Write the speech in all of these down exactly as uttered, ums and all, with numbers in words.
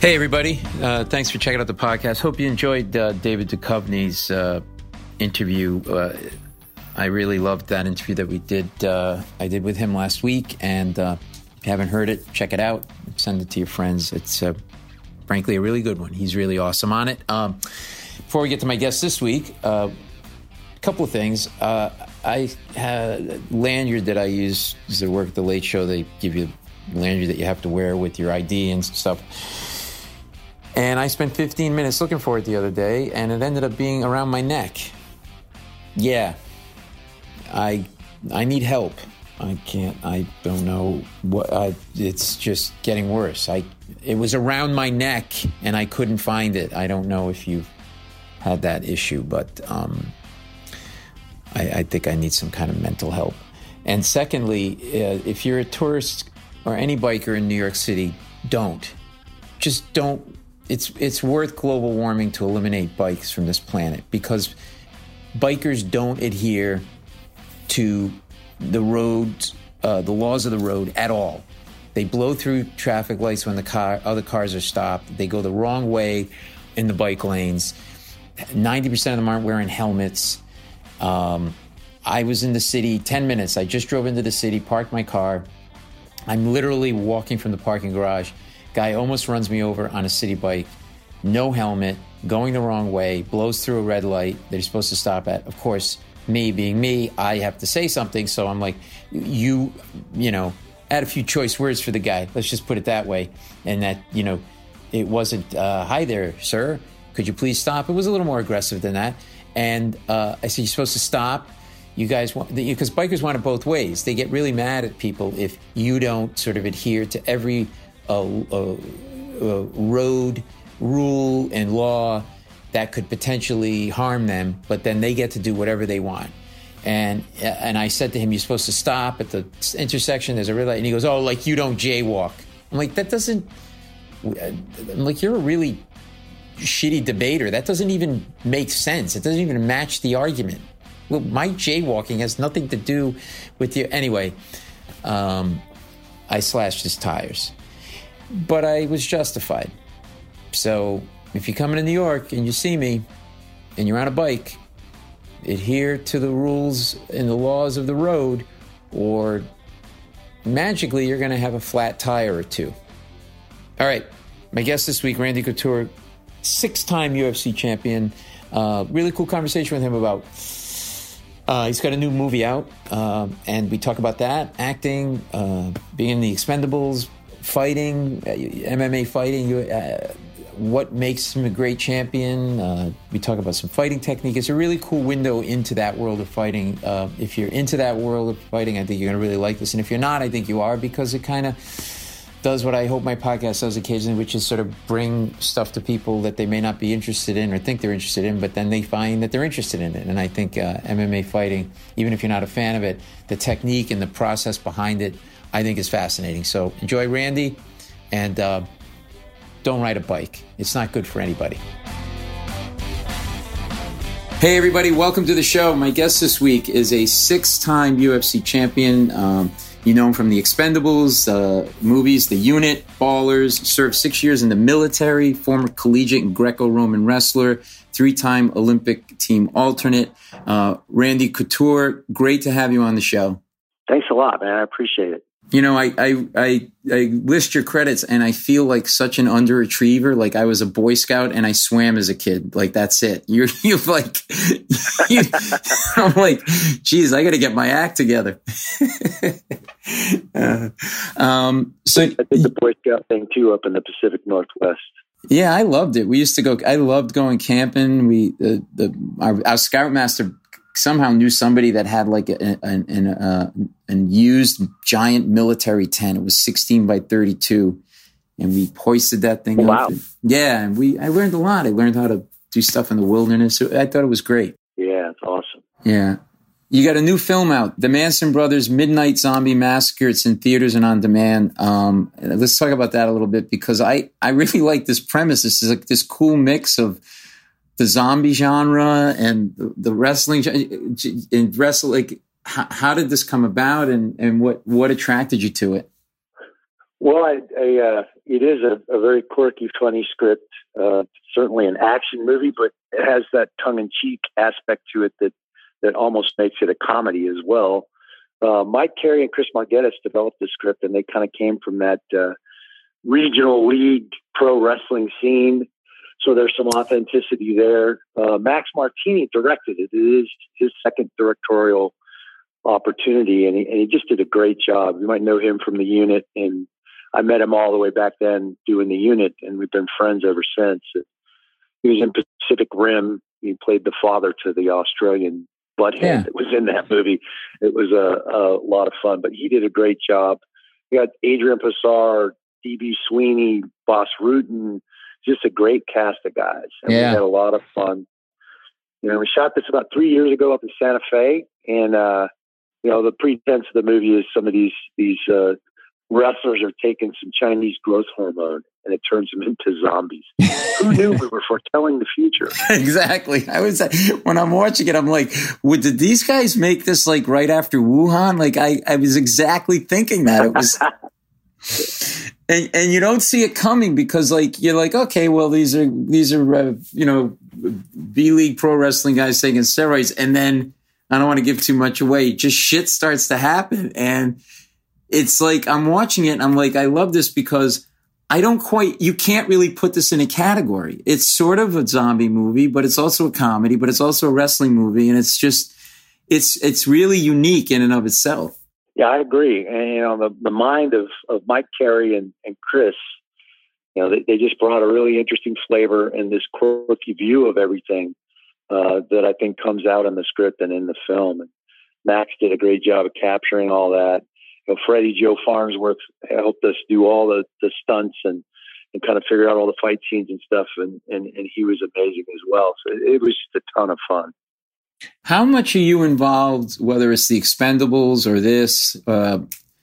Hey, everybody. Uh, thanks for checking out the podcast. Hope you enjoyed uh, David Duchovny's uh, interview. Uh, I really loved that interview that we did. Uh, I did with him last week. And uh, if you haven't heard it, check it out. Send it to your friends. It's, uh, frankly, a really good one. He's really awesome on it. Um, before we get to my guest this week, a uh, couple of things. Uh, I had lanyard that I use to work at the Late Show. They give you a lanyard that you have to wear with your I D and stuff. And I spent fifteen minutes looking for it the other day, and it ended up being around my neck. Yeah, I I need help. I can't. I don't know what. I, it's just getting worse. I it was around my neck, and I couldn't find it. I don't know if you've had that issue, but um, I, I think I need some kind of mental help. And secondly, uh, if you're a tourist or any biker in New York City, don't. Just don't. It's it's worth global warming to eliminate bikes from this planet, because bikers don't adhere to the roads, uh, the laws of the road at all. They blow through traffic lights when the car, other cars are stopped. They go the wrong way in the bike lanes. ninety percent of them aren't wearing helmets. Um, I was in the city ten minutes. I just drove into the city, parked my car. I'm literally walking from the parking garage. Guy almost runs me over on a city bike, no helmet, going the wrong way, blows through a red light that he's supposed to stop at. Of course, me being me, I have to say something. So I'm like, you, you know, add a few choice words for the guy. Let's just put it that way. And that, you know, it wasn't, uh, hi there, sir. Could you please stop? It was a little more aggressive than that. And uh, I said, you're supposed to stop. You guys want, because bikers want it both ways. They get really mad at people if you don't sort of adhere to every A, a, a road rule and law that could potentially harm them, but then they get to do whatever they want. And and I said to him, you're supposed to stop at the intersection, there's a red light. And he goes, oh, like you don't jaywalk. I'm like, that doesn't, I'm like, you're a really shitty debater. That doesn't even make sense. It doesn't even match the argument. Well, my jaywalking has nothing to do with you. Anyway, um, I slashed his tires. But I was justified. So if you come into New York and you see me and you're on a bike, adhere to the rules and the laws of the road, or magically you're going to have a flat tire or two. All right. My guest this week, Randy Couture, six-time U F C champion. Uh, really cool conversation with him about, uh, he's got a new movie out, uh, and we talk about that, acting, uh, being in the Expendables, fighting, M M A fighting, uh, what makes him a great champion. Uh, we talk about some fighting technique. It's a really cool window into that world of fighting. Uh, if you're into that world of fighting, I think you're going to really like this. And if you're not, I think you are, because it kind of does what I hope my podcast does occasionally, which is sort of bring stuff to people that they may not be interested in or think they're interested in, but then they find that they're interested in it. And I think uh, M M A fighting, even if you're not a fan of it, the technique and the process behind it, I think is fascinating. So enjoy Randy, and uh, don't ride a bike. It's not good for anybody. Hey, everybody. Welcome to the show. My guest this week is a six-time U F C champion. Um, you know him from the Expendables, uh, movies, The Unit, Ballers, served six years in the military, former collegiate and Greco-Roman wrestler, three-time Olympic team alternate. Uh, Randy Couture, great to have you on the show. Thanks a lot, man. I appreciate it. You know, I, I I I list your credits and I feel like such an underachiever. Like I was a Boy Scout and I swam as a kid. Like that's it. You're you like, you, I'm like, geez, I got to get my act together. uh, um, so I did the Boy Scout thing too up in the Pacific Northwest. Yeah, I loved it. We used to go. I loved going camping. We the the our, our scoutmaster somehow knew somebody that had like a, an an, uh, an used giant military tent. It was sixteen by thirty-two, and we hoisted that thing wow. up. And, yeah, and we I learned a lot. I learned how to do stuff in the wilderness. I thought it was great. Yeah, it's awesome. Yeah. You got a new film out, The Manson Brothers Midnight Zombie Massacre. It's in theaters and on demand. Um, let's talk about that a little bit, because I, I really like this premise. This is like this cool mix of the zombie genre and the, the wrestling and wrestle. Like, how, how did this come about, and, and what, what attracted you to it? Well, I, I, uh, it is a, a very quirky, funny script. Uh, certainly an action movie, but it has that tongue-in-cheek aspect to it that that almost makes it a comedy as well. Uh, Mike Carey and Chris Margettis developed the script, and they kind of came from that uh, regional league pro wrestling scene. So there's some authenticity there. Uh, Max Martini directed it. It is his second directorial opportunity, and he, and he just did a great job. You might know him from The Unit, and I met him all the way back then doing The Unit, and we've been friends ever since. He was in Pacific Rim. He played the father to the Australian butthead Yeah. that was in that movie. It was a, a lot of fun, but he did a great job. You got Adrian Passar, D B. Sweeney, Boss Rutan, just a great cast of guys. And Yeah. we had a lot of fun. You know, we shot this about three years ago up in Santa Fe, and uh, you know, the pretense of the movie is some of these these uh, wrestlers are taking some Chinese growth hormone, and it turns them into zombies. Who knew we were foretelling the future? Exactly. I was when I'm watching it, I'm like, "Would did these guys make this like right after Wuhan?" Like I, I was exactly thinking that it was. And and you don't see it coming because like you're like, okay, well these are these are uh, you know B League pro wrestling guys taking steroids, and then I don't want to give too much away. Just shit starts to happen, and it's like I'm watching it and I'm like, I love this because I don't quite, you can't really put this in a category. It's sort of a zombie movie, but it's also a comedy, but it's also a wrestling movie, and it's just it's it's really unique in and of itself. Yeah, I agree. And, you know, the, the mind of, of Mike Carey and, and Chris, you know, they, they just brought a really interesting flavor and this quirky view of everything uh, that I think comes out in the script and in the film. And Max did a great job of capturing all that. You know, Freddie Joe Farnsworth helped us do all the, the stunts and, and kind of figure out all the fight scenes and stuff. And, and, and he was amazing as well. So it, it was just a ton of fun. How much are you involved, whether it's the Expendables or this, uh,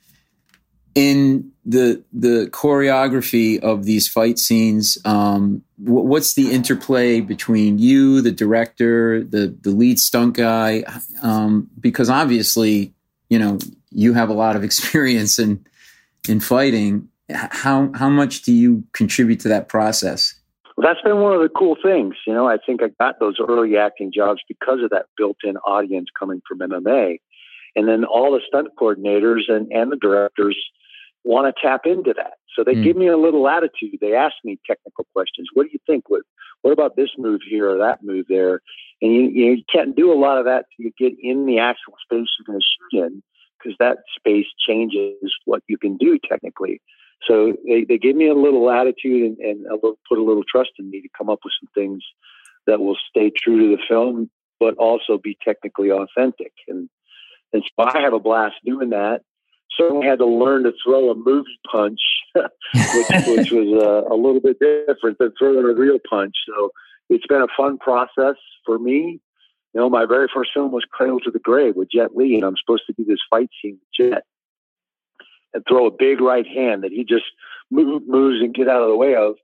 in the the choreography of these fight scenes? Um, what's the interplay between you, the director, the the lead stunt guy? Um, because obviously, you know, you have a lot of experience in in fighting. How how much do you contribute to that process? Well, that's been one of the cool things. You know, I think I got those early acting jobs because of that built-in audience coming from M M A. And then all the stunt coordinators and, and the directors want to tap into that. So they mm. give me a little attitude. They ask me technical questions. What do you think? What, what about this move here or that move there? And you, you, know, you can't do a lot of that till you get in the actual space you're going to shoot in, because that space changes what you can do technically. So they, they give me a little attitude and, and a little, put a little trust in me to come up with some things that will stay true to the film, but also be technically authentic. And, and so I have a blast doing that. Certainly had to learn to throw a movie punch, which, which was uh, a little bit different than throwing a real punch. So it's been a fun process for me. You know, my very first film was Cradle to the Grave with Jet Li, and I'm supposed to do this fight scene with Jet and throw a big right hand that he just move, moves and get out of the way of.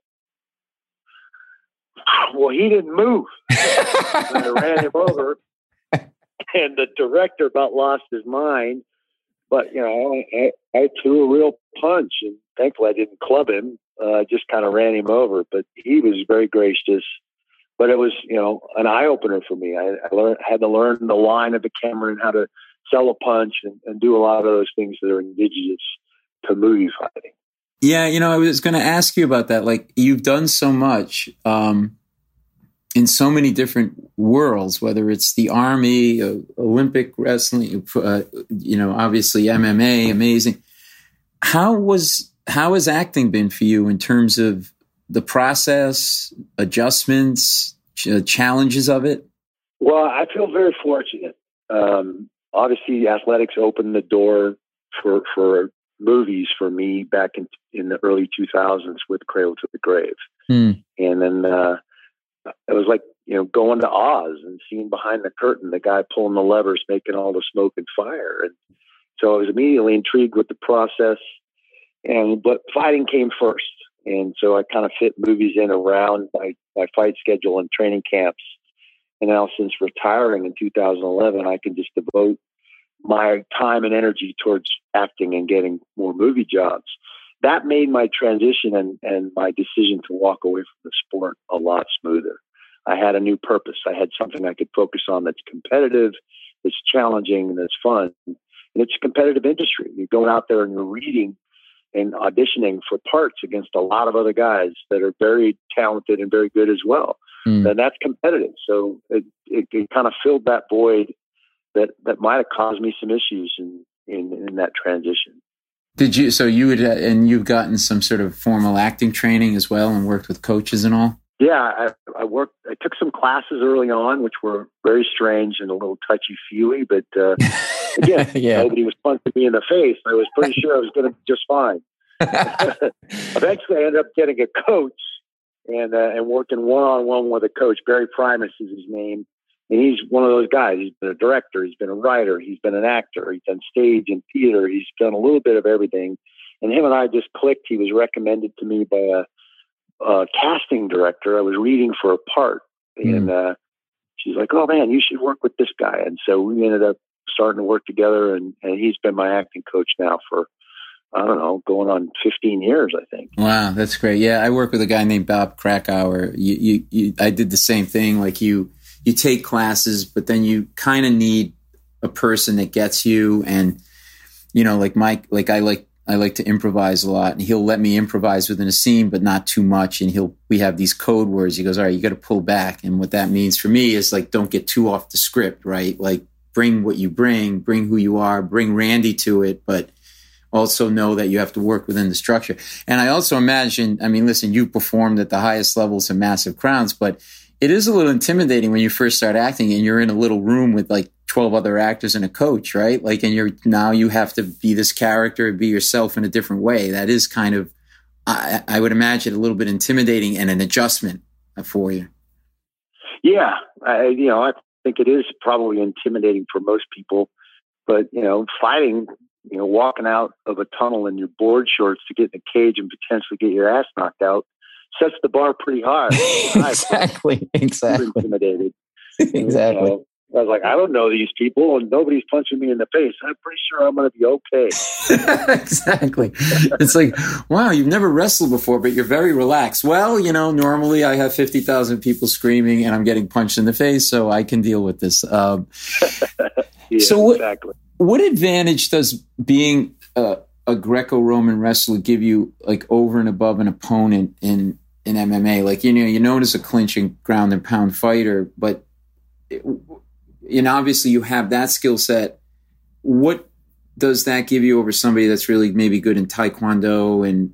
Well, he didn't move. I ran him over, and the director about lost his mind. But, you know, I, I threw a real punch, and thankfully I didn't club him. Uh, I just kind of ran him over. But he was very gracious. But it was, you know, an eye-opener for me. I, I learned, had to learn the line of the camera and how to sell a punch and, and do a lot of those things that are indigenous to movie fighting. Yeah, you know, I was going to ask you about that. Like, you've done so much um, in so many different worlds, whether it's the Army, uh, Olympic wrestling, uh, you know, obviously M M A, amazing. How was how has acting been for you in terms of the process, adjustments, ch- challenges of it? Well, I feel very fortunate. Um, obviously, athletics opened the door for for movies for me back in in the early two thousands with Cradle to the Grave, hmm. and then uh, it was like, you know, going to Oz and seeing behind the curtain the guy pulling the levers, making all the smoke and fire, and so I was immediately intrigued with the process. And but fighting came first, and so I kind of fit movies in around my my fight schedule and training camps. And now, since retiring in two thousand eleven, I can just devote my time and energy towards acting and getting more movie jobs. that made my transition and, and my decision to walk away from the sport a lot smoother. I had a new purpose. I had something I could focus on that's competitive, that's challenging, and that's fun. And it's a competitive industry. You're going out there and you're reading and auditioning for parts against a lot of other guys that are very talented and very good as well. Mm. And that's competitive. So it, it, it kind of filled that void that, that might have caused me some issues in, in, in that transition. Did you, so you would, uh, and you've gotten some sort of formal acting training as well and worked with coaches and all? Yeah, I, I worked, I took some classes early on, which were very strange and a little touchy-feely, but uh, again, yeah. Nobody was punching me in the face. I was pretty sure I was going to be just fine. Eventually, I ended up getting a coach and uh, and working one-on-one with a coach. Barry Primus is his name. And he's one of those guys. He's been a director. He's been a writer. He's been an actor. He's done stage and theater. He's done a little bit of everything. And him and I just clicked. He was recommended to me by a, a casting director. I was reading for a part. And uh, she's like, oh, man, you should work with this guy. And so we ended up starting to work together. And, and he's been my acting coach now for, I don't know, going on fifteen years, I think. Wow, that's great. Yeah, I work with a guy named Bob Krakauer. You, you, you, I did the same thing. Like you... You take classes, but then you kind of need a person that gets you. And, you know, like Mike, like I like, I like to improvise a lot, and he'll let me improvise within a scene, but not too much. And he'll, we have these code words. He goes, all right, you got to pull back. And what that means for me is like, don't get too off the script, right? Like bring what you bring, bring who you are, bring Randy to it, but also know that you have to work within the structure. And I also imagine, I mean, listen, you've performed at the highest levels of massive crowds, but it is a little intimidating when you first start acting and you're in a little room with like twelve other actors and a coach, right? Like, and you're now you have to be this character, be yourself in a different way. That is kind of, I, I would imagine, a little bit intimidating and an adjustment for you. Yeah. I, you know, I think it is probably intimidating for most people, but, you know, fighting, you know, walking out of a tunnel in your board shorts to get in a cage and potentially get your ass knocked out sets the bar pretty high. exactly. Exactly. Intimidated. Exactly. You know, I was like, I don't know these people and nobody's punching me in the face. I'm pretty sure I'm going to be okay. Exactly. It's like, wow, you've never wrestled before, but you're very relaxed. Well, you know, normally I have fifty thousand people screaming and I'm getting punched in the face, so I can deal with this. Um, yeah, so what, exactly. What advantage does being uh, a Greco-Roman wrestler give you, like over and above an opponent in, in M M A? Like, you know, you're known as a clinching ground and pound fighter, but it, and obviously you have that skill set. What does that give you over somebody that's really maybe good in Taekwondo and,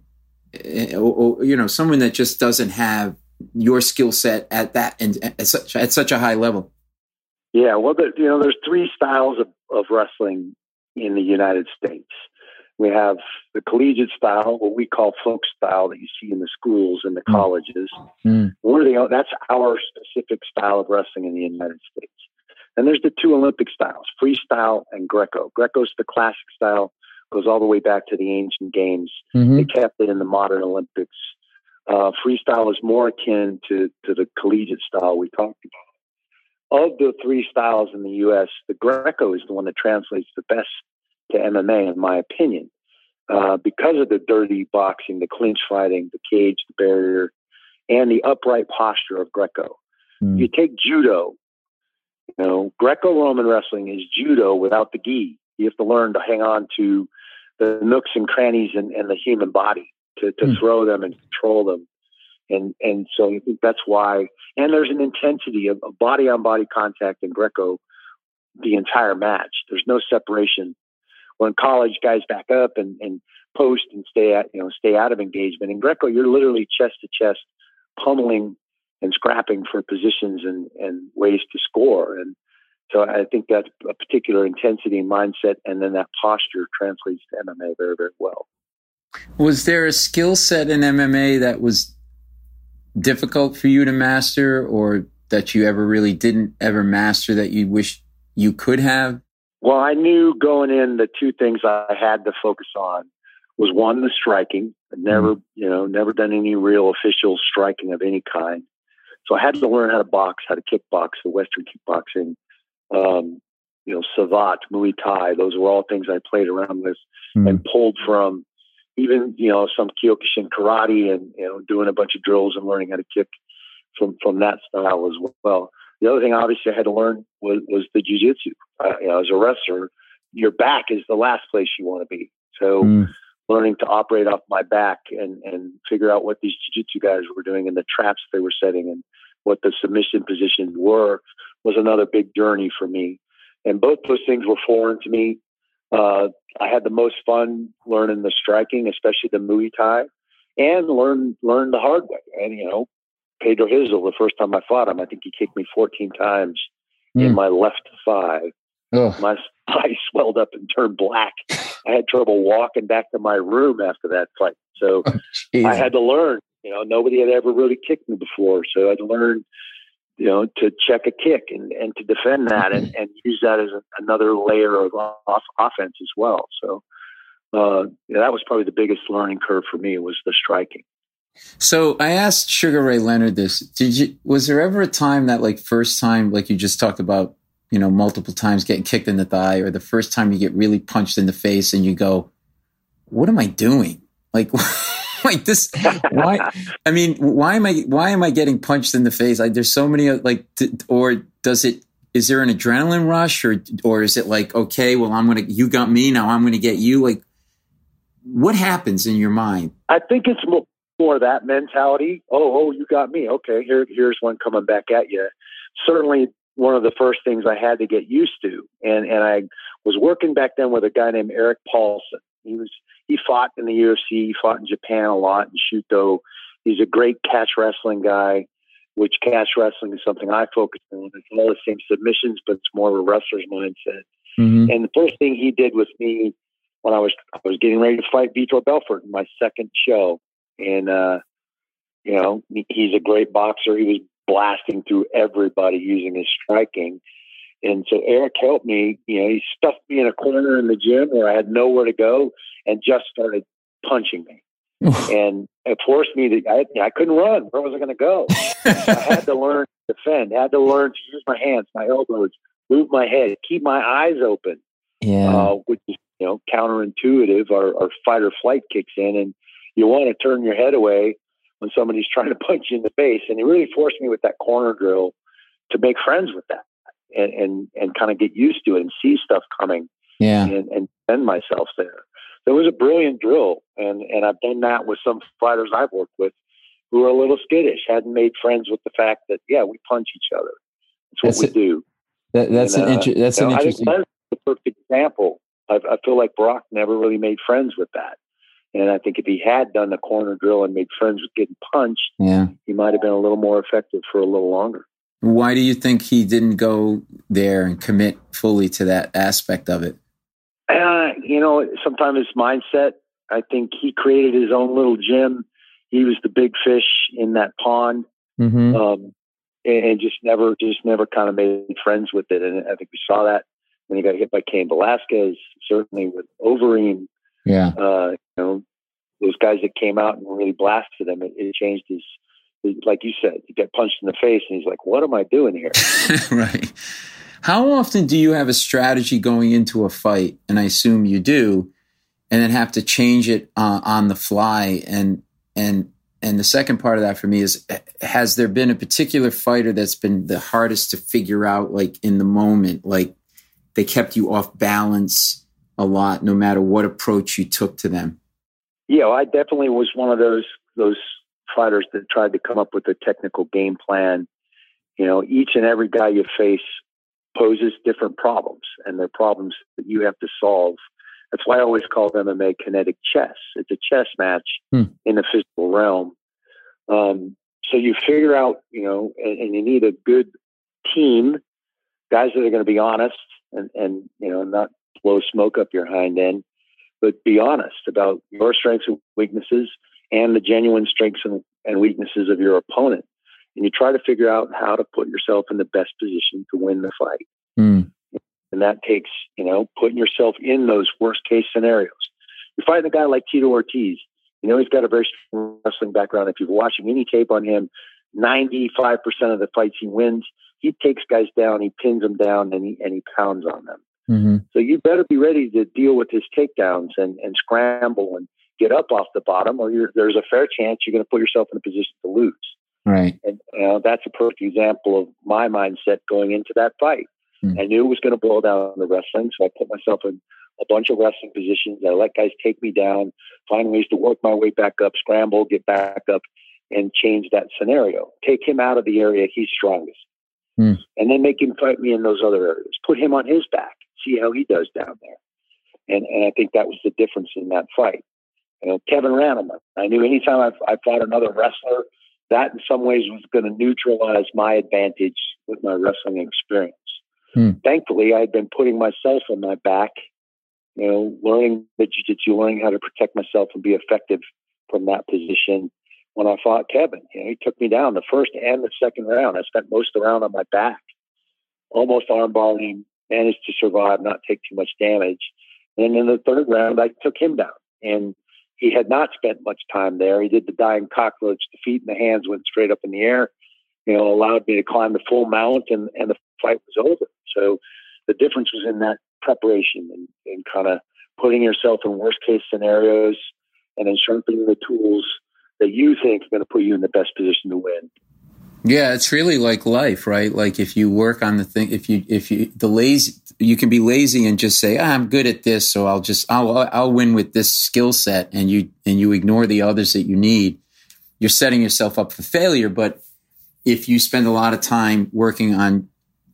or, or, you know, someone that just doesn't have your skill set at that and at such, at such a high level? Yeah, well, the, you know, there's three styles of, of wrestling in the United States. We have the collegiate style, what we call folk style that you see in the schools and the colleges. Mm. We're the, that's our specific style of wrestling in the United States. And there's the two Olympic styles, freestyle and Greco. Greco's the classic style, goes all the way back to the ancient games. Mm-hmm. They kept it in the modern Olympics. Uh, freestyle is more akin to, to the collegiate style we talked about. Of the three styles in the U S, the Greco is the one that translates the best to M M A, in my opinion, uh, because of the dirty boxing, the clinch fighting, the cage, the barrier, and the upright posture of Greco. Mm. You take judo, you know, Greco-Roman wrestling is judo without the gi. You have to learn to hang on to the nooks and crannies in, in the human body to, to mm. throw them and control them. And and so I think that's why, and there's an intensity of, of body-on-body contact in Greco the entire match. There's no separation. When college, guys back up and, and post and stay at, you know, stay out of engagement. In Greco, you're literally chest to chest, pummeling and scrapping for positions and, and ways to score. And so I think that a particular intensity and mindset, and then that posture translates to M M A very, very well. Was there a skill set in M M A that was difficult for you to master, or that you ever really didn't ever master that you wish you could have? Well, I knew going in the two things I had to focus on was, one, the striking. I'd never, you know, never done any real official striking of any kind. So I had to learn how to box, how to kickbox, the Western kickboxing, um, you know, Savate, Muay Thai. Those were all things I played around with mm. and pulled from even, you know, some Kyokushin karate and, you know, doing a bunch of drills and learning how to kick from, from that style as well. The other thing, obviously, I had to learn was, was the jiu-jitsu. Uh, you know, as a wrestler, your back is the last place you want to be. So mm. learning to operate off my back and, and figure out what these jiu-jitsu guys were doing and the traps they were setting and what the submission positions were was another big journey for me. And both those things were foreign to me. Uh, I had the most fun learning the striking, especially the Muay Thai, and learn learn the hard way. And, you know, Pedro Hizel, the first time I fought him, I think he kicked me fourteen times mm. in my left thigh. Ugh. My thigh swelled up and turned black. I had trouble walking back to my room after that fight. So oh, I had to learn. You know, nobody had ever really kicked me before. So I had to learn, you know, to check a kick and, and to defend that and, and use that as a, another layer of off, offense as well. So uh, yeah, that was probably the biggest learning curve for me, was the striking. So I asked Sugar Ray Leonard this. Did you, was there ever a time that, like, first time, like you just talked about, you know, multiple times getting kicked in the thigh, or the first time you get really punched in the face and you go, what am I doing? Like, like this, why, I mean, why am I, why am I getting punched in the face? Like, there's so many, like, t- or does it, is there an adrenaline rush, or, or is it like, okay, well, I'm going to, you got me, now I'm going to get you? Like, what happens in your mind? I think it's more, more that mentality. Oh, oh, you got me. Okay. Here, here's one coming back at you. Certainly one of the first things I had to get used to. And, and I was working back then with a guy named Eric Paulson. He was, he fought in the U F C, he fought in Japan a lot, in Shuto. He's a great catch wrestling guy, which catch wrestling is something I focus on. It's all the same submissions, but it's more of a wrestler's mindset. Mm-hmm. And the first thing he did with me when I was, I was getting ready to fight Vitor Belfort in my second show. And, uh, you know, he's a great boxer. He was blasting through everybody using his striking. And so Eric helped me. You know, he stuffed me in a corner in the gym where I had nowhere to go and just started punching me. And it forced me to, I, I couldn't run. Where was I going to go? I had to learn to defend, I had to learn to use my hands, my elbows, move my head, keep my eyes open, yeah. uh, which is, you know, counterintuitive. Our, our fight or flight kicks in, and you want to turn your head away when somebody's trying to punch you in the face. And he really forced me with that corner drill to make friends with that and, and, and kind of get used to it and see stuff coming yeah. and, and defend myself there. So it was a brilliant drill. And, and I've done that with some fighters I've worked with who are a little skittish, hadn't made friends with the fact that, yeah, we punch each other. That's what that's we a, do. That, that's and, an, uh, inter- that's you know, an interesting. I think that's the perfect example. I, I feel like Brock never really made friends with that. And I think if he had done the corner drill and made friends with getting punched, yeah. he might have been a little more effective for a little longer. Why do you think he didn't go there and commit fully to that aspect of it? Uh, you know, sometimes his mindset. I think he created his own little gym. He was the big fish in that pond, mm-hmm. um, and, and just never, just never kind of made friends with it. And I think we saw that when he got hit by Cain Velasquez, certainly with Overeem. Yeah. Uh, you know, those guys that came out and really blasted him, it, it changed his, his, like you said, he got punched in the face and he's like, what am I doing here? Right. How often do you have a strategy going into a fight? And I assume you do, and then have to change it uh, on the fly. And, and, and the second part of that for me is, has there been a particular fighter that's been the hardest to figure out, like in the moment, like they kept you off balance a lot, no matter what approach you took to them? Yeah, well, I definitely was one of those those fighters that tried to come up with a technical game plan. You know, each and every guy you face poses different problems, and they're problems that you have to solve. That's why I always call M M A kinetic chess. It's a chess match hmm. in the physical realm. Um, so you figure out, you know, and, and you need a good team, guys that are going to be honest and, and, you know, not blow smoke up your hind end, but be honest about your strengths and weaknesses and the genuine strengths and, and weaknesses of your opponent. And you try to figure out how to put yourself in the best position to win the fight. Mm. And that takes, you know, putting yourself in those worst case scenarios. You're fighting a guy like Tito Ortiz. You know, he's got a very strong wrestling background. If you're watching any tape on him, ninety-five percent of the fights he wins, he takes guys down, he pins them down, and he, and he pounds on them. Mm-hmm. So you better be ready to deal with his takedowns and, and scramble and get up off the bottom, or you're, there's a fair chance you're going to put yourself in a position to lose. Right. And you know, that's a perfect example of my mindset going into that fight. Mm. I knew it was going to boil down to wrestling, so I put myself in a bunch of wrestling positions. I let guys take me down, find ways to work my way back up, scramble, get back up, and change that scenario. Take him out of the area he's strongest. Mm. And then make him fight me in those other areas. Put him on his back. See how he does down there. And and I think that was the difference in that fight. You know, Kevin Randleman. I knew anytime I, I fought another wrestler, that in some ways was going to neutralize my advantage with my wrestling experience. Hmm. Thankfully, I had been putting myself on my back, you know, learning the jiu-jitsu, learning how to protect myself and be effective from that position. When I fought Kevin, you know, he took me down the first and the second round. I spent most of the round on my back, almost armbarred him, managed to survive, not take too much damage. And in the third round, I took him down. And he had not spent much time there. He did the dying cockroach. The feet and the hands went straight up in the air, you know, allowed me to climb the full mount, and, and the fight was over. So the difference was in that preparation and, and kind of putting yourself in worst case scenarios and then sharpening the tools that you think are going to put you in the best position to win. Yeah, it's really like life, right? Like if you work on the thing, if you, if you, the lazy, you can be lazy and just say, ah, I'm good at this, so I'll just, I'll, I'll win with this skill set, and you, and you ignore the others that you need. You're setting yourself up for failure. But if you spend a lot of time working on,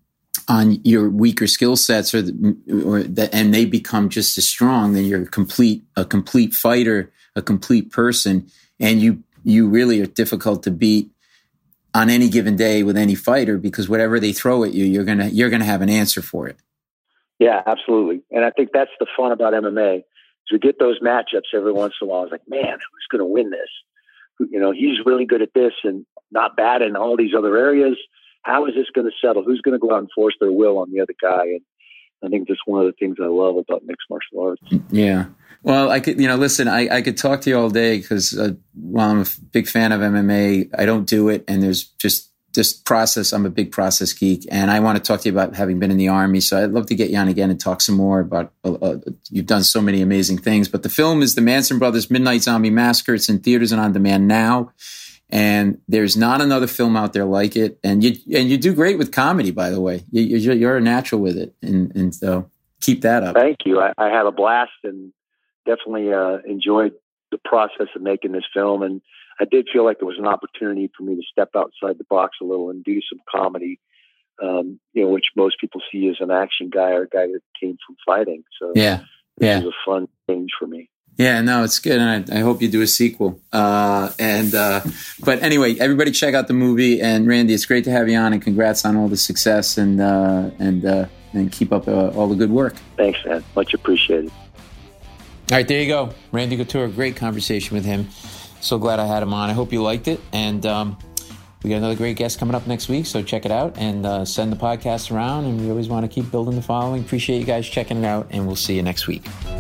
on your weaker skill sets, or, the, or that, and they become just as strong, then you're a complete, a complete fighter, a complete person, and you, you really are difficult to beat on any given day with any fighter, because whatever they throw at you, you're gonna you're gonna have an answer for it. Yeah, absolutely. And I think that's the fun about M M A. Is we get those matchups every once in a while. It's like, man, who's going to win this? You know, he's really good at this and not bad in all these other areas. How is this going to settle? Who's going to go out and force their will on the other guy? And I think that's one of the things I love about mixed martial arts. Yeah. Well, I could, you know, listen, I, I could talk to you all day because uh, while I'm a big fan of M M A, I don't do it. And there's just this process. I'm a big process geek, and I want to talk to you about having been in the Army. So I'd love to get you on again and talk some more about, uh, uh, you've done so many amazing things. But the film is the Manson Brothers Midnight Zombie Massacre. It's in theaters and on demand now. And there's not another film out there like it. And you, and you do great with comedy, by the way. You, you're, you're a natural with it. And, and so keep that up. Thank you. I, I had a blast, and definitely uh, enjoyed the process of making this film. And I did feel like there was an opportunity for me to step outside the box a little and do some comedy, um, you know, which most people see as an action guy or a guy that came from fighting. So yeah, this yeah. was a fun change for me. Yeah, no, it's good. And I, I hope you do a sequel. Uh, and, uh, but anyway, everybody check out the movie. And Randy, it's great to have you on, and congrats on all the success, and, uh, and, uh, and keep up uh, all the good work. Thanks, man. Much appreciated. All right, there you go. Randy Couture, great conversation with him. So glad I had him on. I hope you liked it. And um, we got another great guest coming up next week, so check it out and uh, send the podcast around. And we always want to keep building the following. Appreciate you guys checking it out, and we'll see you next week.